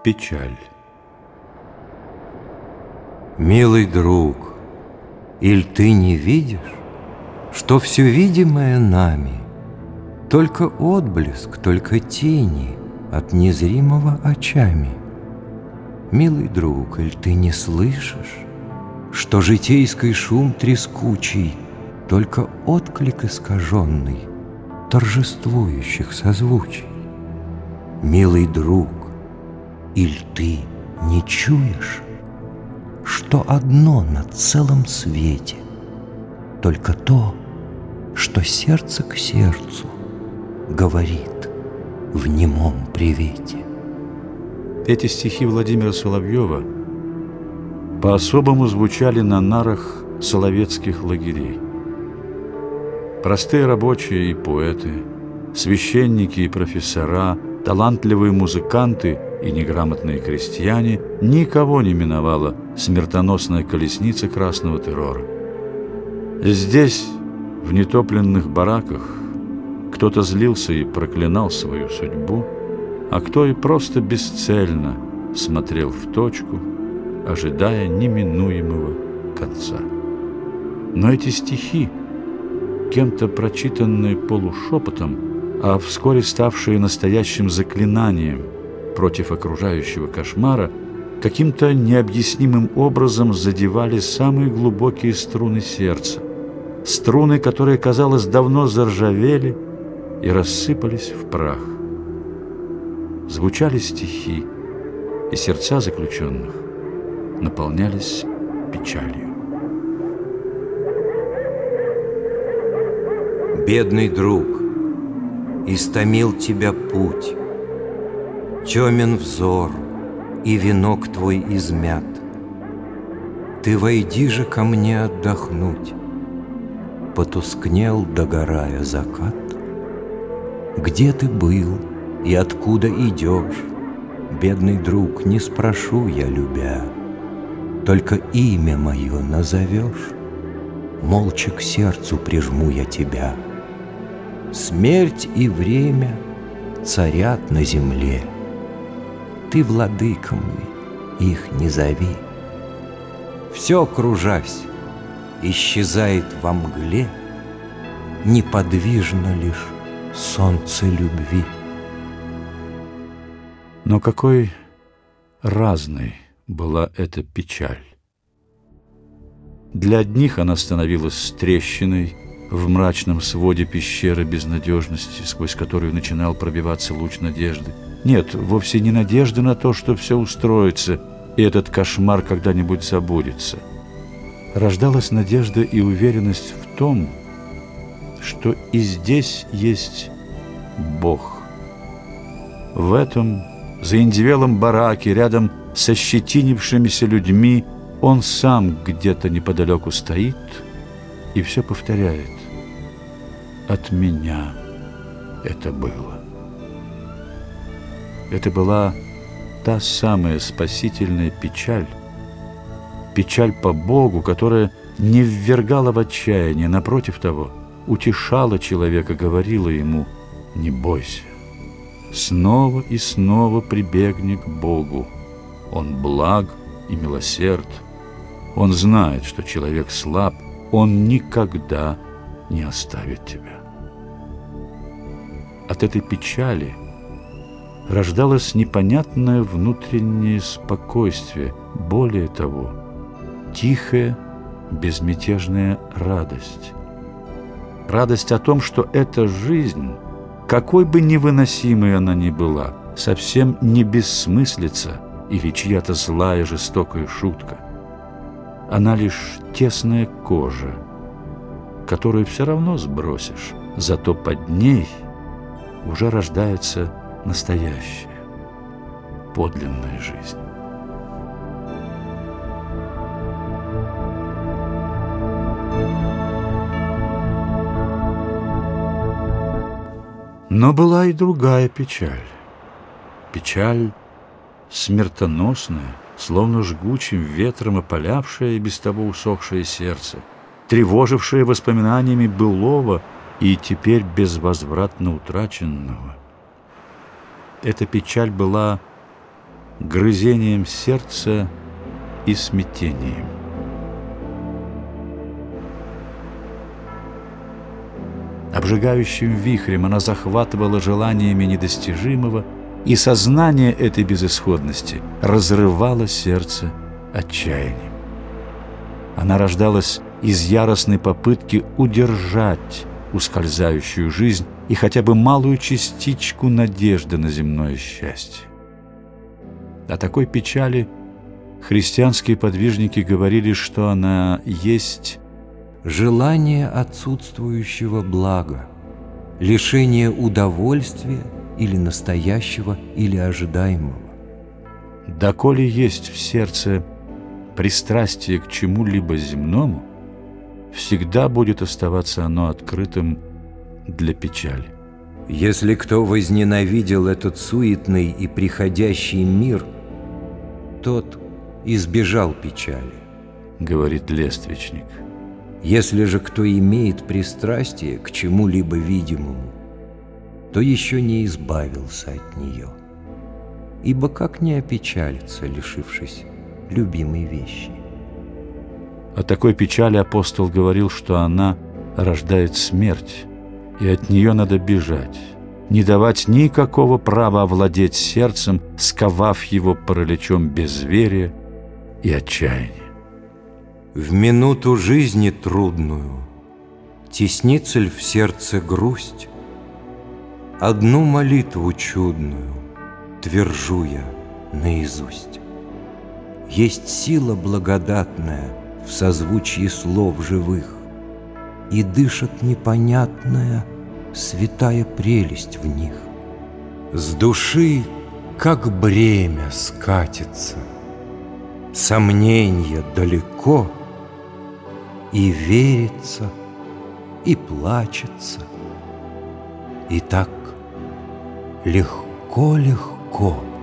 Печаль. Милый друг, иль ты не видишь, что все видимое нами только отблеск, только тени от незримого очами? Милый друг, иль ты не слышишь, что житейский шум трескучий только отклик искаженный торжествующих созвучий? Милый друг, иль ты не чуешь, что одно на целом свете только то, что сердце к сердцу говорит в немом привете? Эти стихи Владимира Соловьева по-особому звучали на нарах соловецких лагерей. Простые рабочие и поэты, священники и профессора, талантливые музыканты и неграмотные крестьяне, никого не миновала смертоносная колесница красного террора. Здесь, в нетопленных бараках, кто-то злился и проклинал свою судьбу, а кто и просто бесцельно смотрел в точку, ожидая неминуемого конца. Но эти стихи, кем-то прочитанные полушепотом, а вскоре ставшие настоящим заклинанием против окружающего кошмара, каким-то необъяснимым образом задевали самые глубокие струны сердца, струны, которые, казалось, давно заржавели и рассыпались в прах. Звучали стихи, и сердца заключенных наполнялись печалью. Бедный друг, истомил тебя путь, темен взор, и венок твой измят. Ты войди же ко мне отдохнуть. Потускнел, догорая, закат. Где ты был и откуда идешь, бедный друг, не спрошу я, любя. Только имя мое назовешь, молча к сердцу прижму я тебя. Смерть и время царят на земле, ты, владыка мой, их не зови. Все, кружась, исчезает во мгле, неподвижно лишь солнце любви. Но какой разной была эта печаль. Для одних она становилась трещиной в мрачном своде пещеры безнадежности, сквозь которую начинал пробиваться луч надежды. Нет, вовсе не надежды на то, что все устроится, и этот кошмар когда-нибудь забудется. Рождалась надежда и уверенность в том, что и здесь есть Бог. В этом заиндевелом бараке, рядом со щетинившимися людьми, Он сам где-то неподалеку стоит и все повторяет: «От меня это было». Это была та самая спасительная печаль, печаль по Богу, которая не ввергала в отчаяние, напротив того, утешала человека, говорила ему: «Не бойся, снова и снова прибегни к Богу. Он благ и милосерд. Он знает, что человек слаб, Он никогда не оставит тебя». От этой печали рождалось непонятное внутреннее спокойствие, более того, тихая, безмятежная радость. Радость о том, что эта жизнь, какой бы невыносимой она ни была, совсем не бессмыслица или чья-то злая жестокая шутка. Она лишь тесная кожа, которую все равно сбросишь, зато под ней уже рождается настоящая, подлинная жизнь. Но была и другая печаль. Печаль смертоносная, словно жгучим ветром опалявшее и без того усохшее сердце, тревожившее воспоминаниями былого и теперь безвозвратно утраченного. Эта печаль была грызением сердца и смятением. Обжигающим вихрем она захватывала желаниями недостижимого, и сознание этой безысходности разрывало сердце отчаянием. Она рождалась из яростной попытки удержать ускользающую жизнь и хотя бы малую частичку надежды на земное счастье. О такой печали христианские подвижники говорили, что она есть желание отсутствующего блага, лишение удовольствия или настоящего, или ожидаемого. Доколе есть в сердце пристрастие к чему-либо земному, всегда будет оставаться оно открытым для печали. Если кто возненавидел этот суетный и приходящий мир, тот избежал печали, говорит Лествичник. Если же кто имеет пристрастие к чему-либо видимому, то еще не избавился от нее. Ибо как не опечалиться, лишившись любимой вещи? О такой печали апостол говорил, что она рождает смерть, и от нее надо бежать, не давать никакого права овладеть сердцем, сковав его параличом безверия и отчаяния. В минуту жизни трудную теснится ль в сердце грусть? Одну молитву чудную твержу я наизусть. Есть сила благодатная в созвучии слов живых, и дышит непонятная святая прелесть в них. С души, как бремя, скатится, сомненья далеко, и верится, и плачется, и так легко-легко